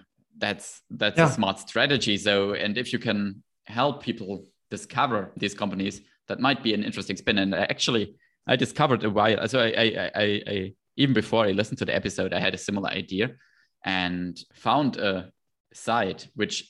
smart strategy. So, and if you can help people discover these companies, that might be an interesting spin. And I discovered a while. So I even before I listened to the episode, I had a similar idea and found a site which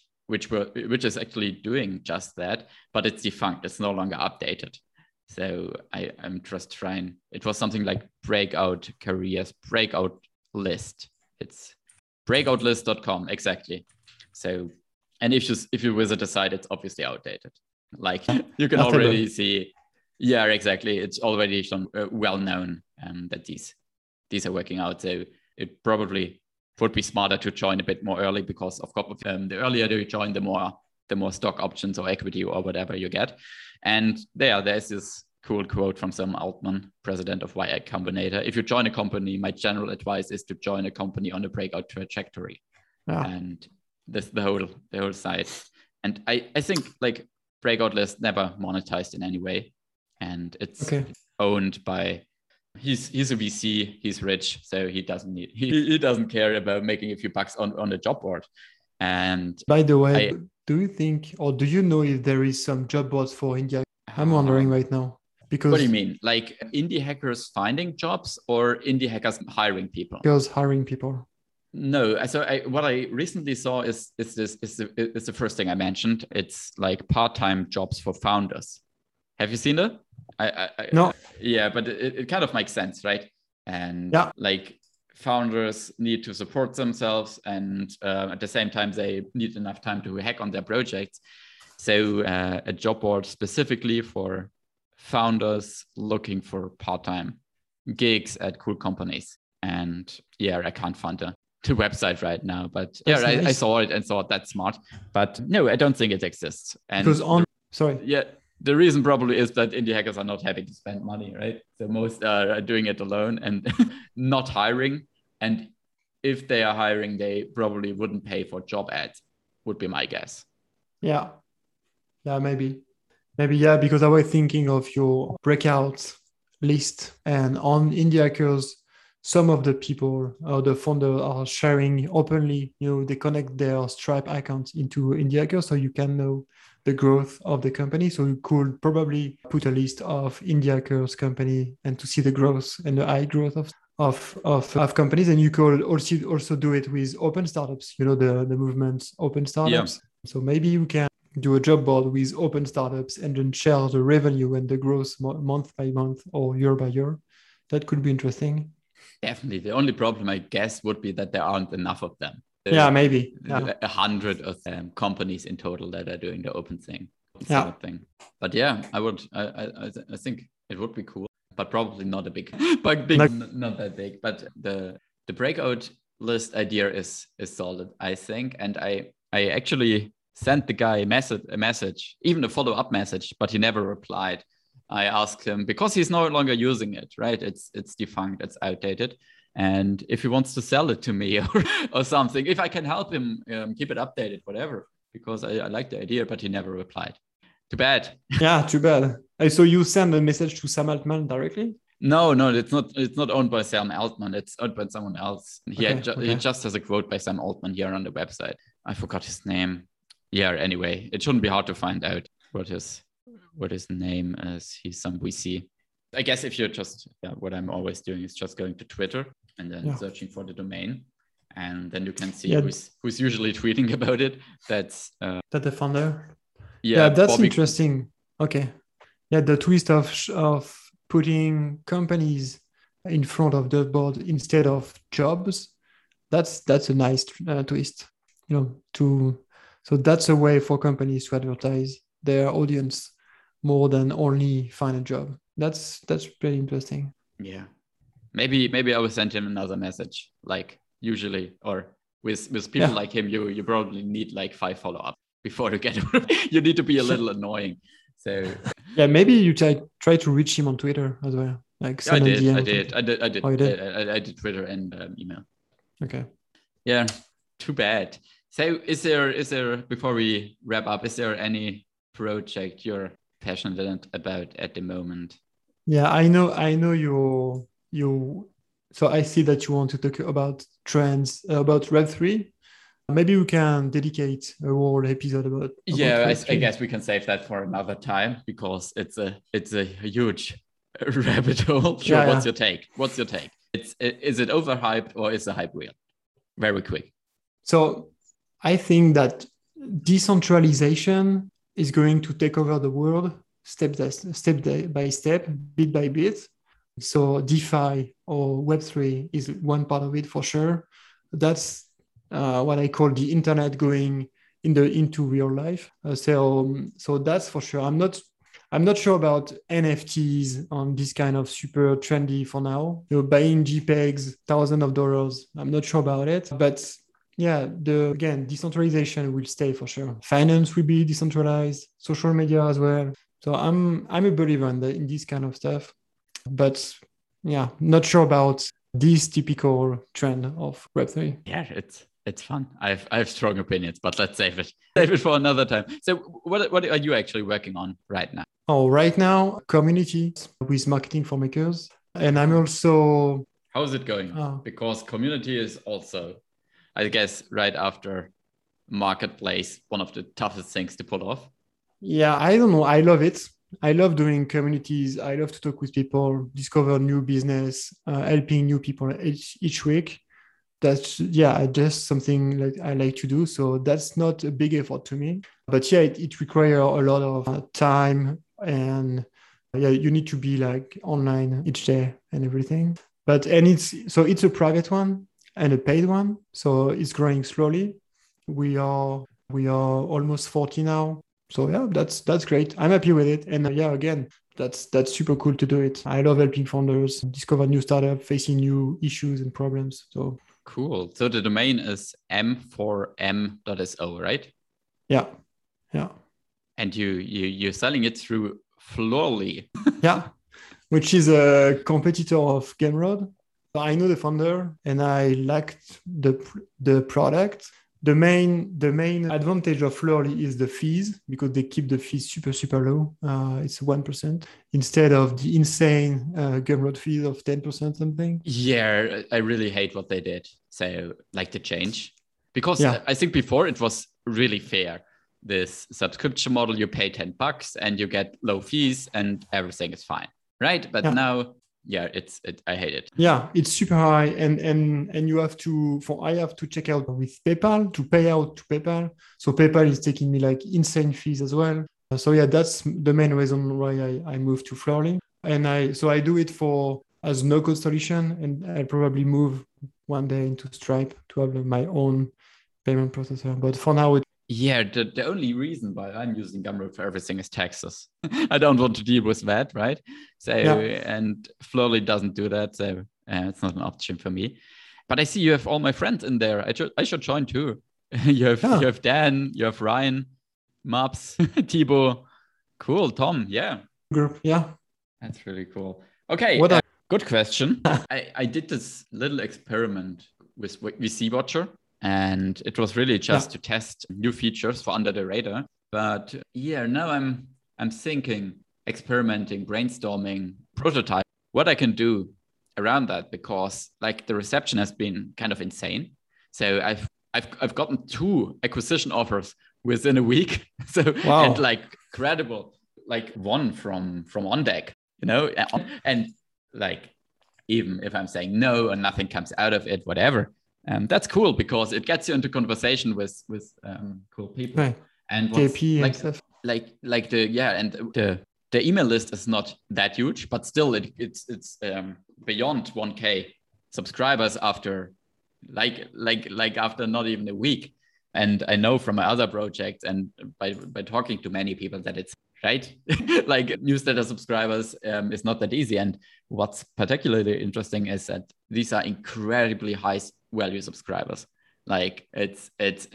is actually doing just that, but it's defunct. It's no longer updated. So I'm just trying. It was something like Breakout Careers, Breakout List. It's breakoutlist.com, exactly. So, and if you visit the site, it's obviously outdated. Like you can already see. Yeah, exactly. It's already well known that these are working out. So it probably would be smarter to join a bit more early, because of course, the earlier you join, the more stock options or equity or whatever you get. And there's this cool quote from Sam Altman, president of Y Combinator. If you join a company, my general advice is to join a company on a breakout trajectory. Yeah. And that's the whole site. And I think like Breakout List never monetized in any way. And it's owned by, he's a VC, he's rich, so he doesn't care about making a few bucks on the job board. And by the way, do you think, or do you know if there is some job boards for India? I'm wondering right now. Because what do you mean? Like indie hackers finding jobs or indie hackers hiring people? Hackers hiring people. No, so what I recently saw is the first thing I mentioned. It's like part-time jobs for founders. Have you seen it? No. Yeah, but it kind of makes sense, right? And like founders need to support themselves, and at the same time they need enough time to hack on their projects. So a job board specifically for founders looking for part-time gigs at cool companies. And yeah, I can't find the website right now, but yeah, nice. I saw it and thought that's smart. But no, I don't think it exists. And because the reason probably is that indie hackers are not happy to spend money, right? So most are doing it alone and not hiring. And if they are hiring, they probably wouldn't pay for job ads, would be my guess. Yeah, maybe, because I was thinking of your breakout list, and on Indie Hackers, some of the people or the founder are sharing openly, they connect their Stripe account into Indie Hackers, so you can know the growth of the company. So you could probably put a list of Indie Hackers company and to see the growth and the high growth of companies. And you could also do it with open startups, the movement open startups. Yeah. So maybe you can do a job board with open startups and then share the revenue and the growth month by month or year by year. That could be interesting. Definitely. The only problem, I guess, would be that there aren't enough of them. Maybe 100 of them companies in total that are doing the open thing. But yeah, I think it would be cool, but probably not a big, not that big. But the breakout list idea is solid, I think. And I actually sent the guy a message, even a follow-up message, but he never replied. I asked him because he's no longer using it, right? It's defunct, it's outdated. And if he wants to sell it to me or something, if I can help him keep it updated, whatever, because I like the idea, but he never replied. Too bad. Yeah, too bad. So you send a message to Sam Altman directly? No, it's not owned by Sam Altman. It's owned by someone else. He just has a quote by Sam Altman here on the website. I forgot his name. Yeah, anyway, it shouldn't be hard to find out what his name is. He's some VC. I guess if you're just, what I'm always doing is just going to Twitter and then searching for the domain. And then you can see who's usually tweeting about it. That's the founder. Yeah, that's Bobby. Interesting. Okay. Yeah, the twist of putting companies in front of the board instead of jobs. That's a nice twist. So that's a way for companies to advertise their audience more than only find a job. That's pretty interesting. Yeah. Maybe I will send him another message, like usually, or with people like him, you probably need like 5 follow-ups before you get you need to be a little annoying. So maybe you try to reach him on Twitter as well. Like I did. Oh, you did? I did Twitter and email. Okay. Yeah, too bad. So is there before we wrap up, is there any project you're passionate about at the moment? Yeah, I know you. So I see that you want to talk about trends, about Web3. Maybe we can dedicate a whole episode about I guess we can save that for another time because it's a huge rabbit hole. Sure. What's your take? Is it overhyped or is the hype real? Very quick. So I think that decentralization is going to take over the world step by step, bit by bit. So DeFi or Web3 is one part of it for sure. That's what I call the internet going into real life. So that's for sure. I'm not sure about NFTs on this kind of super trendy for now. Buying JPEGs, thousands of dollars. I'm not sure about it, but decentralization will stay for sure. Finance will be decentralized, social media as well. So I'm a believer in this kind of stuff, but not sure about this typical trend of Web3. Yeah, it's fun. I have strong opinions, but let's save it for another time. So what are you actually working on right now? Oh, right now, community with marketing for makers, and I'm also. How is it going? Because community is also, I guess, right after marketplace, one of the toughest things to pull off. Yeah, I don't know. I love it. I love doing communities. I love to talk with people, discover new business, helping new people each week. That's just something like I like to do. So that's not a big effort to me. But it requires a lot of time, and you need to be like online each day and everything. It's a private one and a paid one. So it's growing slowly. We are almost 40 now. So that's great. I'm happy with it. And again, that's super cool to do it. I love helping founders discover new startups, facing new issues and problems. So cool. So the domain is m4m.so, right? Yeah. And you're selling it through Florly. Yeah, which is a competitor of Gamerod. I know the founder and I liked the product. The main advantage of Florly is the fees, because they keep the fees super, super low. It's 1% instead of the insane Gumroad fees of 10% something. Yeah, I really hate what they did. So like the change, because I think before it was really fair. This subscription model, you pay $10 and you get low fees and everything is fine, right? But now, I hate it. Yeah, it's super high, and you have to. I have to check out with PayPal to pay out to PayPal. So PayPal is taking me like insane fees as well. So that's the main reason why I moved to Florly, and I do it as no code solution, and I'll probably move one day into Stripe to have my own payment processor. But for now, the only reason why I'm using Gumroad for everything is taxes. I don't want to deal with that, right? So and Florly doesn't do that, so it's not an option for me. But I see you have all my friends in there. I should join too. You have Dan, you have Ryan, Maps, Thibaut. Cool, Tom. Yeah. group. Yeah. That's really cool. Okay, What good question. I did this little experiment with VC Watcher, and it was really just to test new features for Under the Radar. But yeah, now I'm thinking, experimenting, brainstorming, prototype, what I can do around that, because like the reception has been kind of insane. So I've gotten 2 acquisition offers within a week. So Wow. And like credible, like one from OnDeck, and like even if I'm saying no and nothing comes out of it, whatever, that's cool because it gets you into conversation with cool people. Right. And what's KP like and stuff. like the email list is not that huge, but still it's beyond 1K subscribers after like after not even a week. And I know from my other projects and by talking to many people that it's right. Like newsletter subscribers is not that easy. And what's particularly interesting is that these are incredibly high value subscribers. Like it's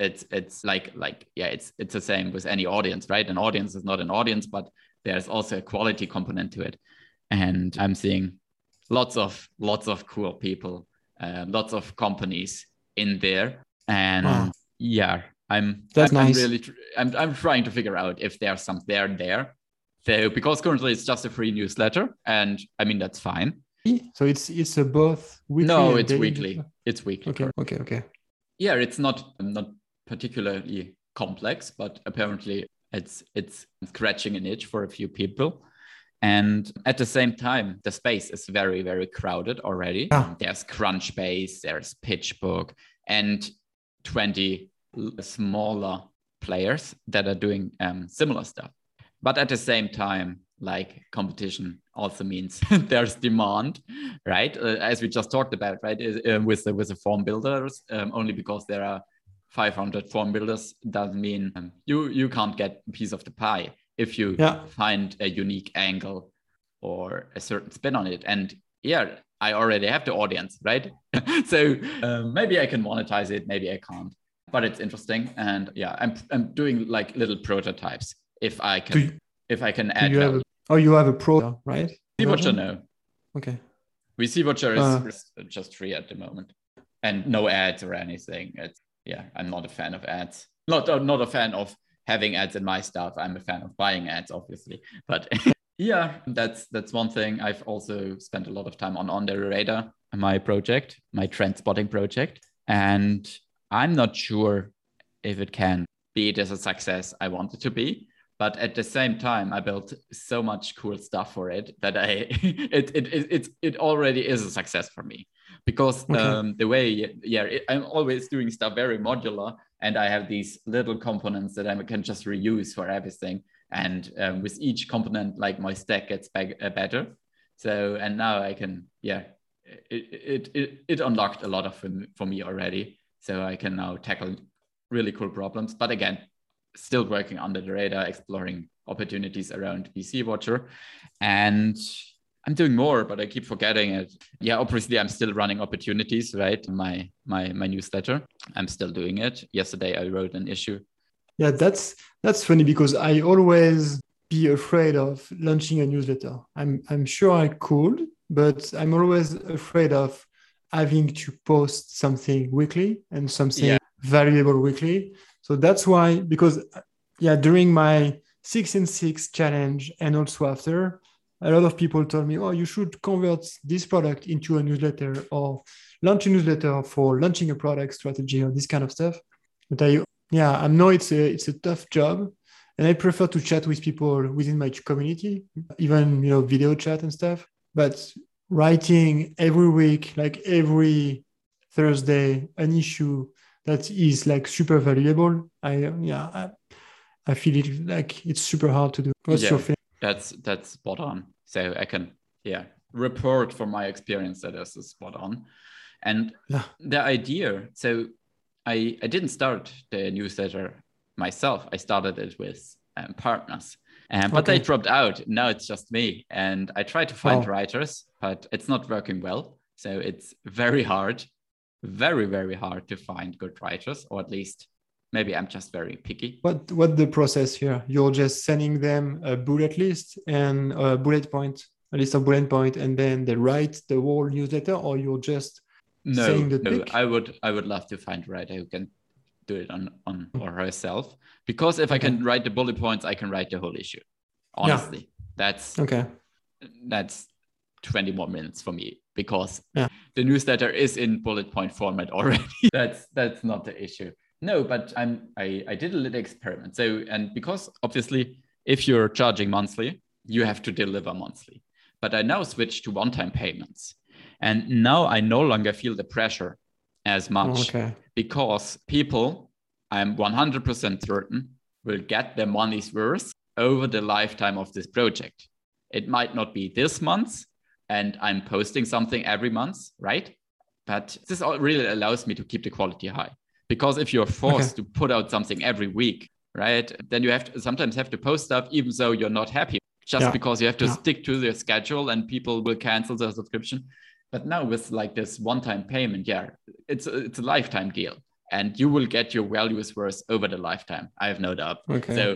like yeah, it's the same with any audience, right? An audience is not an audience, but there's also a quality component to it. And I'm seeing lots of cool people, lots of companies in there. And yeah, I'm nice. really I'm trying to figure out if there's some there. So because currently it's just a free newsletter, and I mean that's fine. So it's a both weekly. No, it's weekly. It's weekly. Okay. Yeah, it's not particularly complex, but apparently it's scratching an itch for a few people. And at the same time, the space is very, very crowded already. Yeah. There's Crunchbase, there's PitchBook, and 20 smaller players that are doing similar stuff. But at the same time, like competition also means there's demand, right? As we just talked about, right? With the form builders, only because there are 500 form builders doesn't mean you can't get a piece of the pie if you find a unique angle or a certain spin on it. And yeah, I already have the audience, right? So maybe I can monetize it, maybe I can't. But it's interesting, and yeah, I'm doing like little prototypes if I can add value. You have a pro, right? VC Watcher, no. Okay. VC Watcher is just free at the moment, and no ads or anything. I'm not a fan of ads. Not a fan of having ads in my stuff. I'm a fan of buying ads, obviously. But yeah, that's one thing. I've also spent a lot of time on the radar, my project, my trend spotting project, and I'm not sure if it can be it as a success I want it to be. But at the same time, I built so much cool stuff for it that it already is a success for me, because the way I'm always doing stuff very modular, and I have these little components that I can just reuse for everything. And with each component, like my stack gets better. So and now I can it unlocked a lot of for me already. So I can now tackle really cool problems. But again, still working under the radar, exploring opportunities around VC Watcher. And I'm doing more, but I keep forgetting it. Yeah, obviously I'm still running opportunities, right? My newsletter. I'm still doing it. Yesterday I wrote an issue. Yeah, that's funny because I always be afraid of launching a newsletter. I'm sure I could, but I'm always afraid of having to post something weekly and something valuable weekly. So that's why, because during my 6 in 6 challenge and also after, a lot of people told me, oh, you should convert this product into a newsletter or launch a newsletter for launching a product strategy or this kind of stuff. But I know it's a tough job, and I prefer to chat with people within my community, even video chat and stuff. But writing every week, like every Thursday, an issue that is like super valuable, I feel it like it's super hard to do. What's your feeling? That's spot on. So I can report from my experience that this is spot on. And the idea, so I didn't start the newsletter myself. I started it with partners, but they dropped out. Now it's just me, and I try to find writers, but it's not working well. So it's very hard, very, very hard to find good writers, or at least maybe I'm just very picky. What the process here? You're just sending them a bullet list and a bullet point, a list of bullet point, and then they write the whole newsletter, or you're just saying the No, topic? I would love to find a writer who can do it on or herself, because if I can write the bullet points, I can write the whole issue. Honestly, that's 20 more minutes for me, because the newsletter is in bullet point format already. that's not the issue. No, but I did a little experiment. So, and because obviously if you're charging monthly, you have to deliver monthly. But I now switched to one-time payments. And now I no longer feel the pressure as much, because people, I'm 100% certain, will get their money's worth over the lifetime of this project. It might not be this month, and I'm posting something every month, right? But this really allows me to keep the quality high. Because if you're forced to put out something every week, right, then you sometimes have to post stuff even though you're not happy, just because you have to stick to their schedule and people will cancel their subscription. But now with like this one-time payment, it's a lifetime deal, and you will get your values worth over the lifetime. I have no doubt. So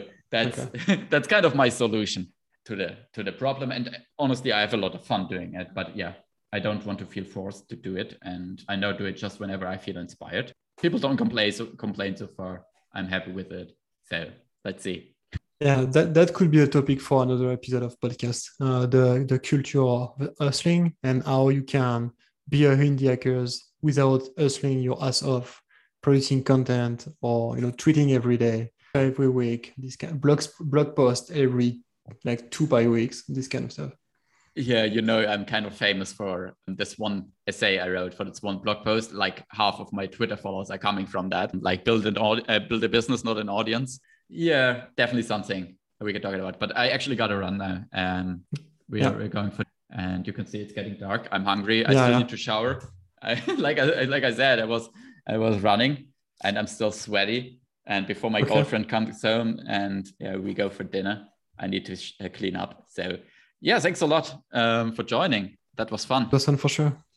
that's kind of my solution to the problem. And honestly, I have a lot of fun doing it. But I don't want to feel forced to do it, and I now do it just whenever I feel inspired. People don't complain so far. I'm happy with it. So let's see. Yeah, that could be a topic for another episode of podcast. The culture of hustling and how you can be a indie hackers without hustling your ass off, producing content, or tweeting every day, every week. This kind of blog post every like 2 by weeks. This kind of stuff. Yeah, I'm kind of famous for this one essay I wrote for this one blog post. Like half of my Twitter followers are coming from that. Like build a business, not an audience. Yeah, definitely something we can talk about. But I actually got to run now. We're going for, and you can see it's getting dark. I'm hungry. I still need to shower. Like I said, I was running, and I'm still sweaty. And before my girlfriend comes home, and we go for dinner, I need to clean up. So. Yeah, thanks a lot for joining. That was fun. That was fun for sure.